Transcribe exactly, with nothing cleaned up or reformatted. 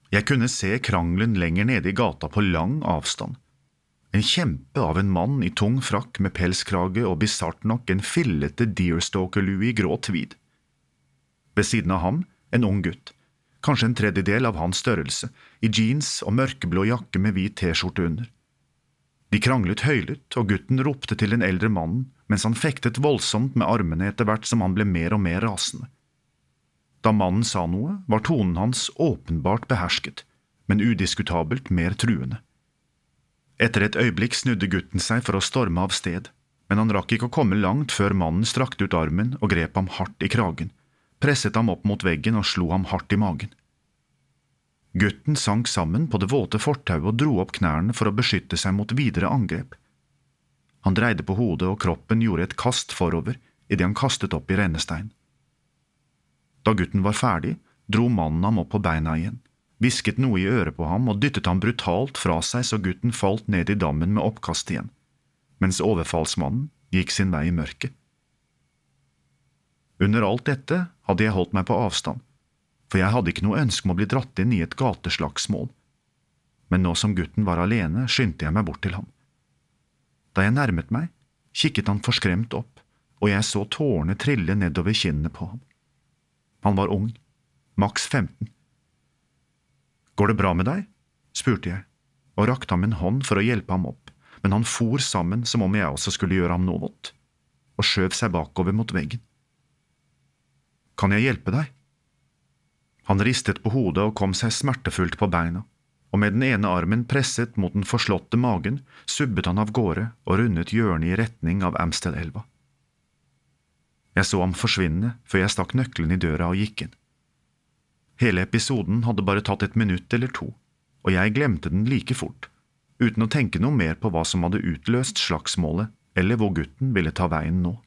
Jeg kunne se krangelen lenger nede i gata på lang avstand. En kjempe av en mann i tung frakk med pelskrage og bisart nok en fillete deerstalker-lue i grå tweed. Ved siden av ham, en ung gutt, kanskje en tredjedel av hans størrelse, i jeans og mørkeblå jakke med hvit t-skjorte under. De kranglet høylytt, og gutten ropte til den eldre mannen, mens han fektet voldsomt med armene etter hvert som han ble mer og mer rasende. Da mannen sa noe, var tonen hans åpenbart behersket, men udiskutabelt mer truende. Etter et øyeblikk snudde gutten seg for å storme av sted, men han rakk ikke å komme langt før mannen strakte ut armen og grep ham hardt i kragen, presset ham opp mot veggen og slo ham hardt i magen. Gutten sank sammen på det våte fortauet og dro opp knærne for å beskytte seg mot videre angrep. Han dreide på hodet og kroppen gjorde et kast forover i det han kastet opp i rennestein. Da gutten var ferdig, dro mannen ham opp på beina igjen, visket noe i øret på ham og dyttet ham brutalt fra seg så gutten falt ned i dammen med oppkast igjen, mens overfallsmannen gikk sin vei i mørket. Under alt dette hadde jeg holdt meg på avstand, for jeg hadde ikke noe ønske om å bli dratt inn i et gateslagsmål. Men nå som gutten var alene, skyndte jeg meg bort til ham. Da jeg nærmet meg, kikket han forskremt opp, og jeg så tårene trille nedover kinnene på ham. Han var ung, maks femten. «Går det bra med deg?» spurte jeg, og rakte ham en hånd for å hjelpe ham opp, men han for sammen som om jeg også skulle gjøre ham noe vondt, og skjøv seg bakover mot veggen. «Kan jeg hjelpe deg?» Han ristet på hodet og kom seg smertefullt på beina, og med den ene armen presset mot den forslåtte magen, subbet han av gårde og rundet hjørnet i retning av Amstel-elva. Jeg så ham forsvinne før jeg stakk nøkkelen i døra og gikk inn. Hele episoden hadde bare tatt et minutt eller to, og jeg glemte den like fort, uten å tenke noe mer på hva som hadde utløst slagsmålet eller hvor gutten ville ta veien nå.